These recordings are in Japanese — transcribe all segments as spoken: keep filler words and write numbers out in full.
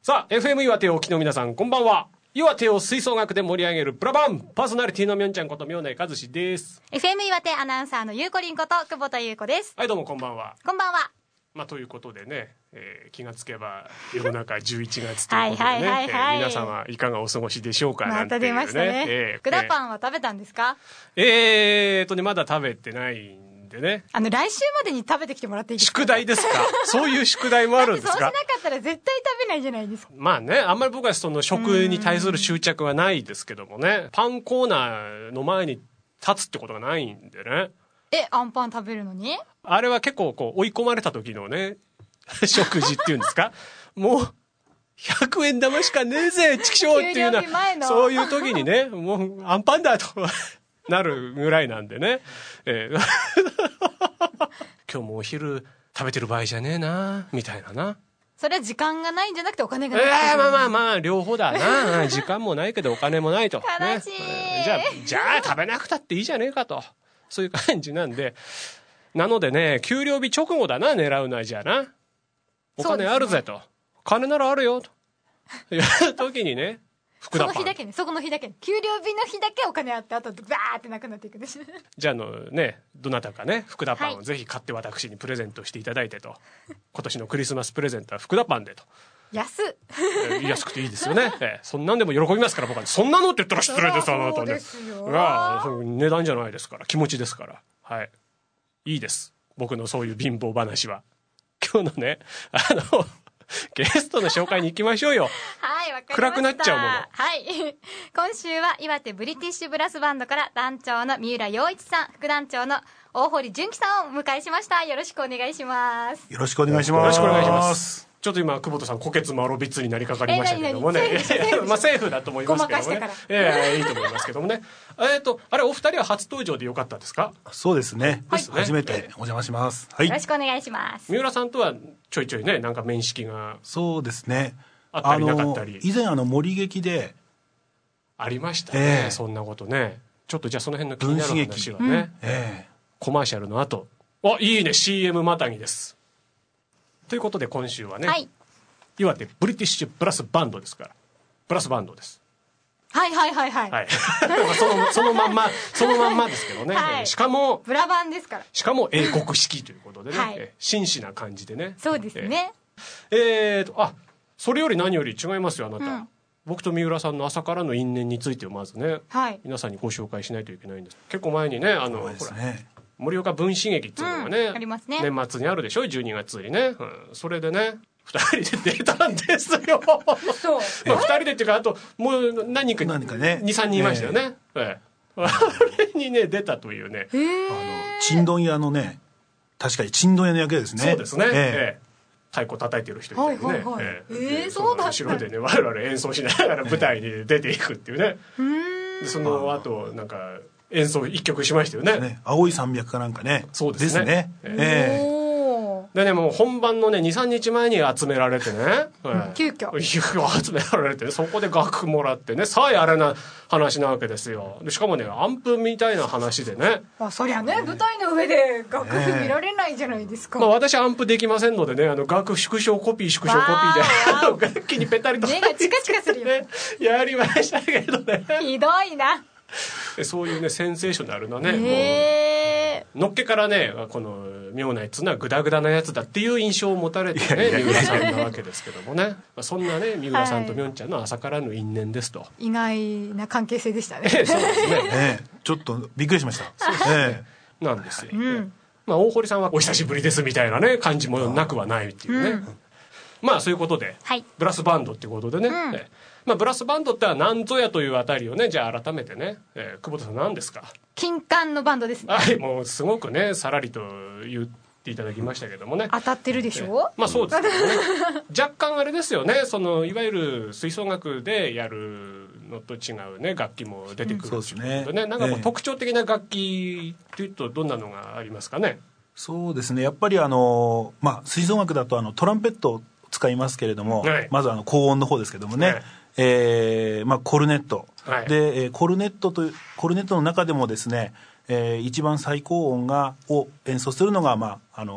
さあ エフエム 岩手をお聞きの皆さんこんばんは。岩手を吹奏楽で盛り上げるプラバンパーソナリティのみょんちゃんこと明内和志です。 エフエム 岩手アナウンサーのゆうこりんこと久保田優子です。 はい、どうもこんばんは。 こんばんは。 まあ、ということでね、えー、気がつけば世の中じゅういちがつということでね、はいはいはいはい、えー、皆様いかがお過ごしでしょうか。なんていうね、 また出ましたね、えー、福田パンは食べたんですか？ えーとねまだ食べてないんでね、 あの来週までに食べてきてもらっていいですか？ 宿題ですか？そういう宿題もあるんですか？ そうしなかったら絶対食べないじゃないですか。 まあね、あんまり僕はその食に対する執着はないですけどもね、パンコーナーの前に立つってことがないんでね。 え、アンパン食べるのに？ あれは結構こう追い込まれた時のね食事っていうんですかもうひゃくえん玉しかねえぜチキショーっていうようなそういう時にね、もうアンパンだとなるぐらいなんでね、えー、今日もお昼食べてる場合じゃねえなみたいなな。 それは時間がないんじゃなくてお金がない、 えー、まあまあまあ両方だな時間もないけどお金もないと、 悲しい、 ね、じゃあじゃあ食べなくたっていいじゃねえかと、そういう感じなんで、なのでね、給料日直後だな狙うのは。じゃあなお金あるぜと、ね、金ならあるよという時にね、福田パンその日だけね、 そこの日だけ、ね、給料日の日だけお金あって、あとバーってなくなっていくんです。 じゃあのね、どなたかね福田パンをぜひ買って私にプレゼントしていただいてと、はい、今年のクリスマスプレゼントは福田パンでと。 安っ、 えー、安くていいですよね、えー、そんなんでも喜びますから僕は。そんなのって言ったら失礼ですあなたね。そう値段じゃないですから、気持ちですから。はい、いいです、僕のそういう貧乏話は。今日のね、あのゲストの紹介に行きましょうよ。 はい、わかりました。 暗くなっちゃうもの。 はい。今週は岩手ブリティッシュブラスバンドから団長の三浦洋一さん、副団長の大堀純喜さんをお迎えしました。よろしくお願いします。 よろしくお願いします。 よろしくお願いします。ちょっと今久保田さん虎穴マロビッツになりかかりましたけどもね、えー、まあセーフだと思いますけどもね、えー、いいと思いますけどもね。えっとあれお二人は初登場でよかったですか？ そうですね、 はい、 初めてお邪魔します、はい、 よろしくお願いします。 三浦さんとはちょいちょいね、なんか面識がそうですね、 あったりなかったり。 以前あの森劇でありましたね、 えー、 そんなことね。ちょっとじゃあその辺の気になる話はね、 うんえー、 コマーシャルの後、あ、いいね シーエム またぎです。ということで今週はね、はい、岩手ブリティッシュブラスバンドですから、ブラスバンドです。 はいはいはいはい、 はい、そのそのまんまそのまんまですけどね、はい、しかもブラバンですから、 しかも英国式ということでね、はい、紳士な感じでね。 そうですね。 えー、えーとあそれより何より違いますよあなた、うん、僕と三浦さんの朝からの因縁についてをまずね、はい、皆さんにご紹介しないといけないんです。結構前にね、あの、ね、ほら盛岡文士劇っていうのがね、うん、 ありますね、 年末にあるでしょ、じゅうにがつにね、うん、それでねふたりで出たんですよ。そう、まあ、ふたりでっていうか、あともう何人か何か、ね、にさんにんいましたよね、えーえー、あれにね出たというね、 あのちんどん屋のね、確かにちんどん屋の役ですね。 そうですね、えーえー太鼓叩いてる人いたりね、はいはいはい、えー、えー、そうだった。後ろでね我々演奏しながら舞台に出ていくっていうね。でその後なんか演奏一曲しましたよ ね, ね青い山脈かなんかね。 そうですね、 ですね、えーでね、もう本番のね にさんにちまえに集められてね、 うん、急遽急遽集められて、ね、そこで楽もらってね、さああれな話なわけですよ。でしかもねアンプみたいな話でね、 あそりゃね、舞台の上で楽譜見られないじゃないですか、 まあ、私アンプできませんのでね、あの楽譜縮小コピー縮小コピーで楽器にペタリと目がチカチカするよ、ね、 やりましたけどねひどいな。 そういうねセンセーショナルなね、 えー、のっけからね、この妙なやつなグダグダなやつだっていう印象を持たれてね三浦さんなわけですけどもね、まあ、そんなね三浦さんとみょんちゃんの朝からの因縁ですと、 意外な関係性でしたね、 えー、そうですね、 えー、ちょっとびっくりしました。そうですね、えー、なんですよ、うん、まあ、大堀さんはお久しぶりですみたいなね感じもなくはないっていうね、うん、まあそういうことで、はい、ブラスバンドっていうことでね、うん、えーまあ、ブラスバンドっては何ぞやというあたりをね、じゃあ改めてね、えー、久保田さん何ですか？ 金管のバンドですね。 はい、もうすごくねさらりと言っていただきましたけどもね、 当たってるでしょ、 えー、まあそうですけどね若干あれですよね、そのいわゆる吹奏楽でやるのと違うね楽器も出てくるということでね、うん、ね、なんかこう特徴的な楽器っていうとどんなのがありますかね？ そうですね、やっぱりあの、まあ、吹奏楽だとあのトランペットを使いますけれども、はい、まずあの高音の方ですけどもね、はい、えーまあ、コルネット、はい、で、えー、コルネットとコルネットの中でもですね、えー、一番最高音がを演奏するのが、まあ、あの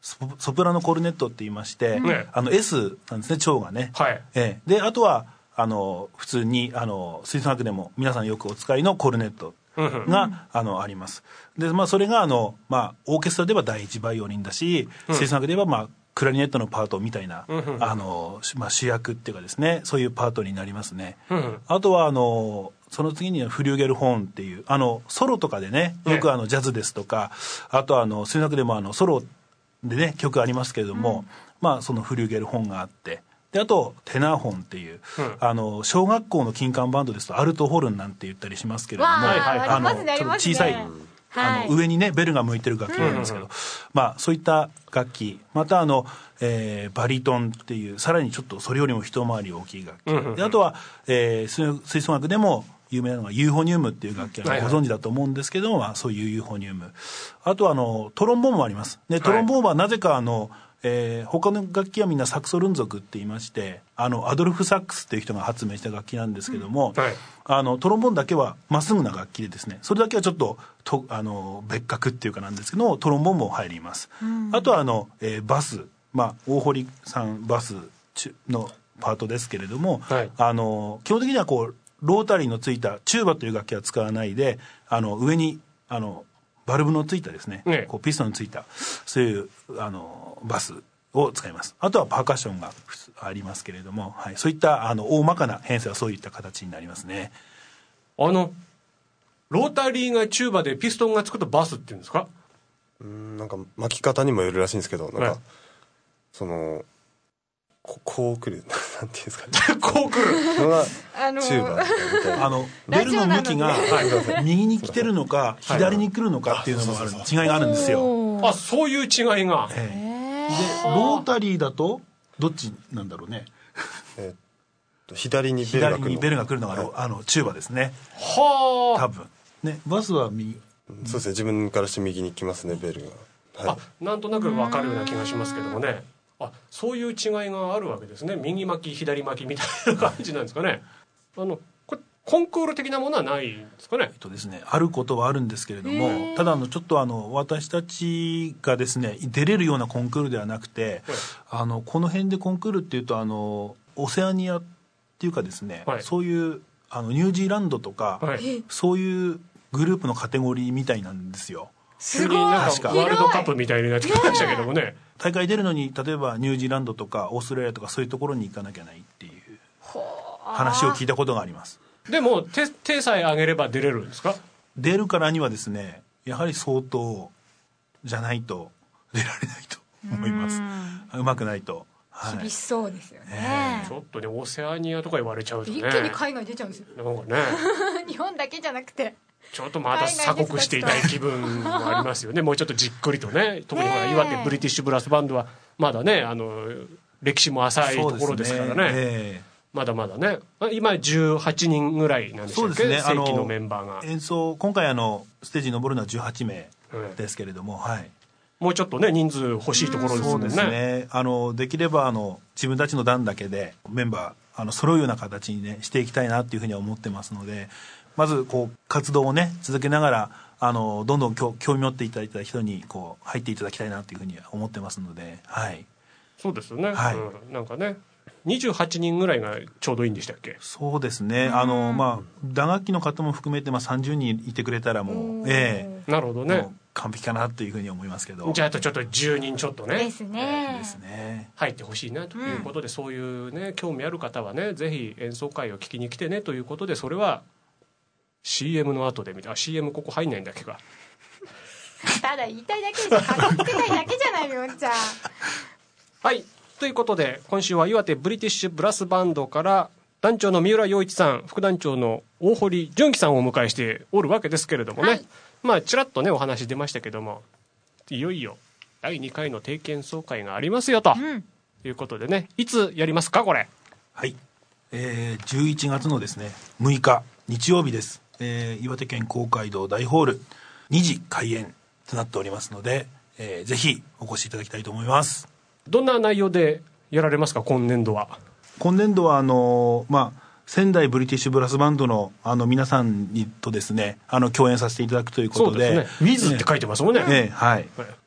ソプラノコルネットって言いまして、うん、あの S なんですね、長がね、 はい、 えー、であとはあの普通にあの吹奏楽でも皆さんよくお使いのコルネットが、うん、あのあります。で、まあ、それがあの、まあ、オーケストラでは第一バイオリンだし、うん、吹奏楽では、まあ、クラリネットのパートみたいな、うん、あのまあ、主役っていうかですね、そういうパートになりますね、うん、あとはあのその次にはフリューゲルホーンっていうあのソロとかでね、よくあのジャズですとか、あとはあの吹奏楽でもあのソロでね曲ありますけれども、うん、まあ、そのフリューゲルホーンがあって、であとテナーホンっていう、うん、あの小学校の金管バンドですとアルトホルンなんて言ったりしますけれども、あのちょっと小さい、あの上にねベルが向いてる楽器なんですけど、うん、まあ、そういった楽器、またあの、えー、バリトンっていうさらにちょっとそれよりも一回り大きい楽器、うん、であとは、えー、吹奏楽でも有名なのがユーフォニウムっていう楽器はご存知だと思うんですけども、はいはい、そういうユーフォニウム、あとはあのトロンボーンもあります。でトロンボーンはなぜかあの、えー、他の楽器はみんなサクソルン族って言いまして、あのアドルフ・サックスっていう人が発明した楽器なんですけども、うん、はい、あのトロンボーンだけはまっすぐな楽器でですね、それだけはちょっと、とあの別格っていうかなんですけどトロンボーンも入ります、うん、あとはあの、えー、バス、まあ、大堀さんバスのパートですけれども、はい、あの基本的にはこうロータリーのついたチューバという楽器は使わないで、あの上にあのバルブのついたですね、ね、こうピストンのついたそういうあのバスを使います。あとはパーカッションがありますけれども、はい、そういったあの大まかな編成はそういった形になりますね。 あのロータリーがチューバでピストンがつくとバスっていうんですか？ うーん、なんか巻き方にもよるらしいんですけど、なんか、はい、そのここう来るなんていうんですかねこう来るのがチューバみたいな、 あのベルの向きが右に来てるのか左に来るのかっていうのもある、違いがあるんですよ。 あ、そういう違いが、ええ、でロータリーだとどっちなんだろうね。 えっと左にベルが来るの、左にベルが来るのが、はい、あのチューバですね。 はあ、 多分ね、バスは右、 そうですね、自分からして右に来ますね、ベルが、はい、 あ、なんとなく分かるような気がしますけどもね。あ、そういう違いがあるわけですね。右巻き左巻きみたいな感じなんですかね。あのこれコンクール的なものはないんですかね。 えっとですね、あることはあるんですけれども、ただあのちょっとあの私たちがですね出れるようなコンクールではなくて、はい、あのこの辺でコンクールっていうとあのオセアニアっていうかですね、はい、そういうあのニュージーランドとか、はい、そういうグループのカテゴリーみたいなんですよ。 すごい、なんかワールドカップみたいになってきましたけどもね。 大会出るのに例えばニュージーランドとかオーストラリアとかそういうところに行かなきゃないっていう話を聞いたことがあります。 でも 手, 手さえ上げれば出れるんですか？ 出るからにはですね、やはり相当じゃないと出られないと思います。うまくないと、 はい、厳しそうですよね、 えー、ちょっとねオセアニアとか言われちゃうとね、 一気に海外出ちゃうんですよ。 なんかね日本だけじゃなくてちょっとまだ鎖国していたい気分もありますよね。もうちょっとじっくりとね、特にほら岩手ブリティッシュブラスバンドはまだね、あの歴史も浅いところですからね、えー、まだまだね、今じゅうはちにんぐらいなんでしたっけ、そうですね、正規のメンバーが演奏、今回あのステージに登るのはじゅうはちめいですけれども、はい、 もうちょっとね人数欲しいところですもんね。 そうですね、あのできればあの自分たちの団だけでメンバーあの揃うような形にねしていきたいなっていうふうには思ってますので、まずこう活動をね続けながらあのどんどん興味持っていただいた人にこう入っていただきたいなというふうに思ってますので、はい、 そうですよね、 はい、 うん、なんかねにじゅうはちにんぐらいがちょうどいいんでしたっけ？ そうですね、あの、まあ、打楽器の方も含めて、まあ、さんじゅうにんいてくれたらもう、ええ、なるほどね、 完璧かなというふうに思いますけど、 じゃああとちょっとじゅうにんちょっとねですね、 えー、ですね入ってほしいなということで、うん、そういうね興味ある方はねぜひ演奏会を聞きに来てねということで、それは シーエム の後で見た。あ、 シーエム ここ入んないんだっけかただ言いたいだけじゃかっこつけたいだけじゃないよんちゃんはい、ということで今週は岩手ブリティッシュブラスバンドから団長の三浦洋一さん、副団長の大堀純喜さんをお迎えしておるわけですけれどもね、はい、まあちらっとねお話出ましたけども、いよいよだいにかいの定期演奏会がありますよと、うん、いうことでね、いつやりますかこれ？ はい、えー、じゅういちがつのですねむいか日曜日です、えー、岩手県公会堂大ホールにじ開演となっておりますので、えー、ぜひお越しいただきたいと思います。 どんな内容でやられますか今年度は？ 今年度はあの、まあ、仙台ブリティッシュブラスバンド の, あの皆さんにとですねあの共演させていただくということで、 そうですね、ウィズって書いてますもんね、 えーはい、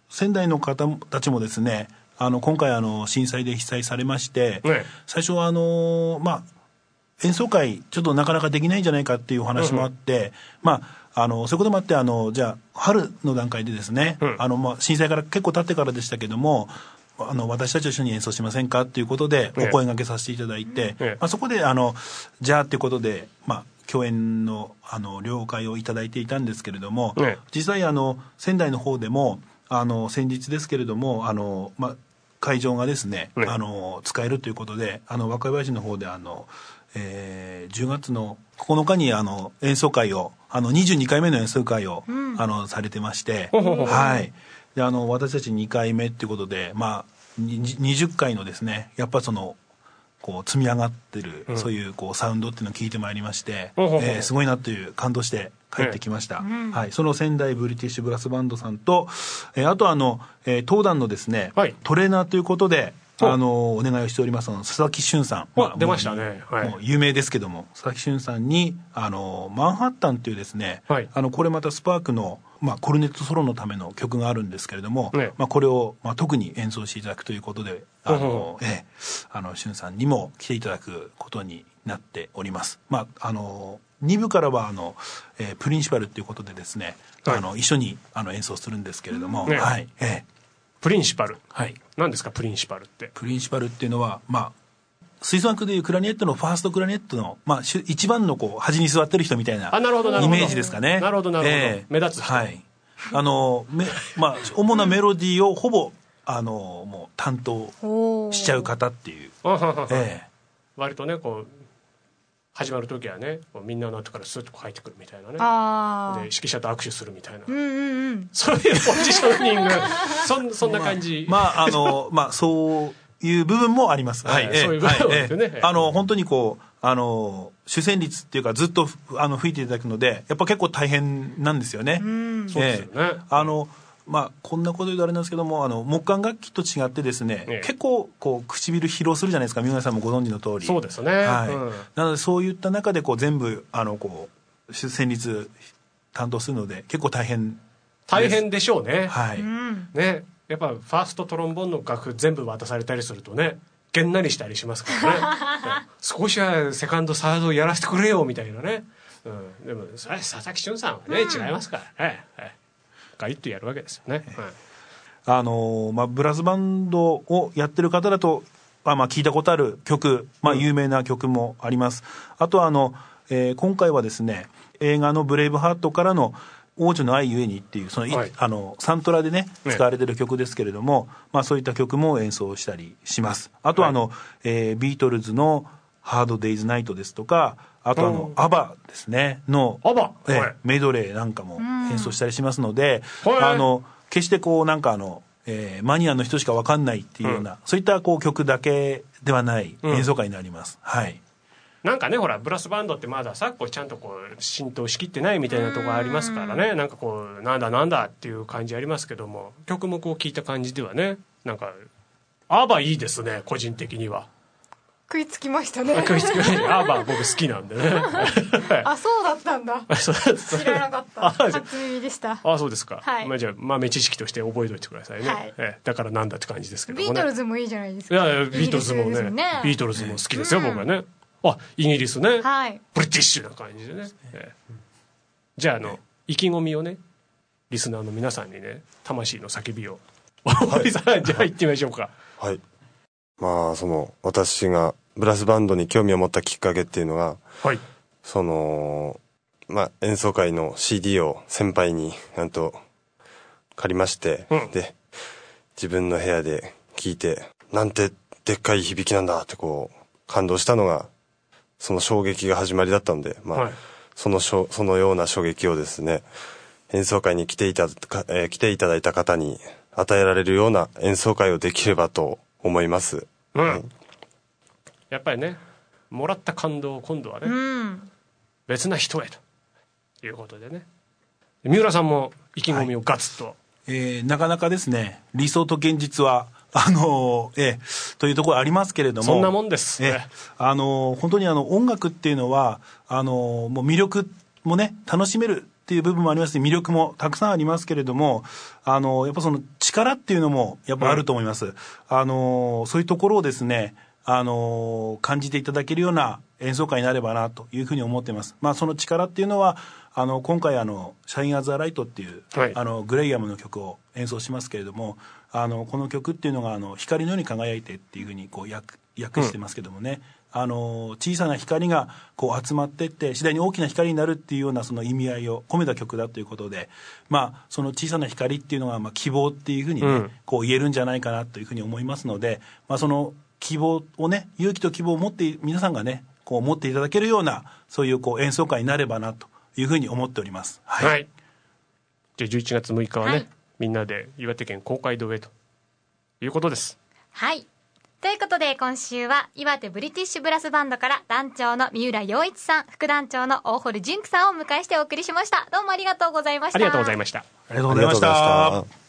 仙台の方たちもですね、あの今回あの震災で被災されまして、ね、最初はあの、まあ、演奏会ちょっとなかなかできないんじゃないかっていうお話もあって、うん、まあ、あのそういうこともあってあのじゃあ春の段階でですね、うん、あのまあ、震災から結構経ってからでしたけども、あの私たちと一緒に演奏しませんかっていうことでお声掛けさせていただいて、ね、まあ、そこであのじゃあっていうことで、まあ、共演 の, あの了解をいただいていたんですけれども、ね、実際あの仙台の方でもあの先日ですけれどもあの、まあ、会場がですね、ね、あの使えるということであの若林の方であの、えー、じゅうがつのここのかにあの演奏会をあのにじゅうにかいめの演奏会を、うん、あのされてまして、はい、であの私たちにかいめっていうことで、まあ、にじゅっかいのですねやっぱそのこう積み上がってる、うん、そういうこうサウンドっていうのを聞いてまいりまして、うん、えー、すごいなという感動して帰ってきました、うん、はい、その仙台ブリティッシュブラスバンドさんと、えー、あとあの、えー、当団のですね、はい、トレーナーということであのお願いをしておりますの佐々木俊さん、 まあ、出ましたね、はい、 もう有名ですけども佐々木俊さんにあのマンハッタンというですね、はい、あのこれまたスパークの、まあ、コルネットソロのための曲があるんですけれども、ね、まあ、これを、まあ、特に演奏していただくということであの、うん、ええ、あの俊さんにも来ていただくことになっております。まあ、あのに部からはあの、えー、プリンシパルということでですね、はい、あの一緒にあの演奏するんですけれども、ね、はい、ええ、 プリンシパル、 はい、 何ですかプリンシパルって。 プリンシパルっていうのは、まあ、吹奏楽でいうクラリネットのファーストクラリネットの、まあ、一番のこう端に座ってる人みたいなイメージですかね。 なるほどなるほど、えー、目立つ人、 はい、あのめ、まあ、主なメロディーをほぼあのもう担当しちゃう方っていう、えー、 割とねこう始まる時はねみんなの後からスッと入ってくるみたいなね、あで指揮者と握手するみたいな、うんうんうん、そういうポジショニングそ, んそんな感じ、 まあまああのまあそういう部分もあります。はい、はい、そういう部分ですね、はい、あの本当にこうあの主旋律っていうかずっとあの吹いていただくのでやっぱ結構大変なんですよね。うん、そうですよね。あのまあ、こんなこと言うとあれなんですけどもあの木管楽器と違ってですね、ええ、結構こう唇疲労するじゃないですか。三浦さんもご存知の通り。 そうですね、 はい、 うん、 なのでそういった中でこう全部あのこう旋律担当するので結構大変です。 大変でしょうね、 はい、 ね、やっぱファーストトロンボーンの楽譜全部渡されたりするとねげんなりしたりしますからね少しはセカンドサードやらせてくれよみたいなね、うん、でもそれ佐々木俊さんはね、うん、違いますからね、はい、ガリッとやるわけですよね、はい、 あのまあ、ブラスバンドをやってる方だとあ、まあ、聞いたことある曲、まあ、有名な曲もあります、うん、あとはあの、えー、今回はですね映画のブレイブハートからの王女の愛ゆえにっていうその、はい、あのサントラでね使われてる曲ですけれども、ね、まあ、そういった曲も演奏したりします。あとはあの、はい、えー、ビートルズのハードデイズナイトですとかあとあのアバですねのアバ、 えーはい、メドレーなんかも演奏したりしますので、あの決してこうなんかあの、えー、マニアの人しか分かんないっていうような、うん、そういったこう曲だけではない演奏会になります、うん、はい。 なんかねほらブラスバンドってまださこうちゃんとこう浸透しきってないみたいなところありますからね、なんかこうなんだなんだっていう感じありますけども曲もこう聞いた感じではねなんかアーバーいいですね。個人的には食いつきましたね。 食いつきましたね。アーバー僕好きなんでねあそうだったんだ知らなかった初耳でした。 あそうですか、はい、まあ、じゃあ豆知識として覚えておいてくださいね、はい、えだからなんだって感じですけどもね。 ビートルズもいいじゃないですか。 いやいやビートルズも ね, ねビートルズも好きですよ、うん、僕はね。あイギリスね、はい、ブリティッシュな感じでね、えー、じゃああの意気込みをねリスナーの皆さんにね魂の叫びを大森さんじゃあ行ってみましょうか。 はい、まあその私がブラスバンドに興味を持ったきっかけっていうのが、はい、そのまあ演奏会の シーディー を先輩になんと借りまして、うん、で自分の部屋で聴いてなんてでっかい響きなんだってこう感動したのがその衝撃が始まりだったので、まあはい、そのそのような衝撃をですね演奏会に来ていたか、えー、来ていただいた方に与えられるような演奏会をできればと思います、うん、はい、 やっぱりねもらった感動を今度はね、うん、別な人へということでね三浦さんも意気込みをガツッと、はい、 えー、なかなかですね理想と現実はあのー、えー、というところありますけれどもそんなもんです、 えー、あのー、本当にあの音楽っていうのはあのー、もう魅力もね楽しめるっっていう部分もありますし、魅力もたくさんありますけれども、あのやっぱその力っていうのもやっぱあると思います、うん、あのそういうところをですね、あの感じていただけるような演奏会になればなというふうに思っています。まあ、その力っていうのはあの今回あの「シャイン・アザ・ライト」っていう、はい、あのグレイアムの曲を演奏しますけれども、あのこの曲っていうのがあの光のように輝いてっていうふうにこう 訳, 訳してますけどもね、うん、あの小さな光がこう集まっていって次第に大きな光になるっていうようなその意味合いを込めた曲だということで、まあ、その小さな光っていうのがまあ希望っていうふうに、ね、うん、こう言えるんじゃないかなというふうに思いますので、まあ、その希望をね、勇気と希望を持って皆さんがねこう持っていただけるようなそういうこう演奏会になればなというふうに思っております。はい、はい、 じゃあじゅういちがつむいかはね、はい、みんなで岩手県公会堂へということです。 はい、ということで今週は岩手ブリティッシュブラスバンドから団長の三浦陽一さん、副団長の大堀純喜さんをお迎えしてお送りしました。どうもありがとうございました。 ありがとうございました。 ありがとうございました。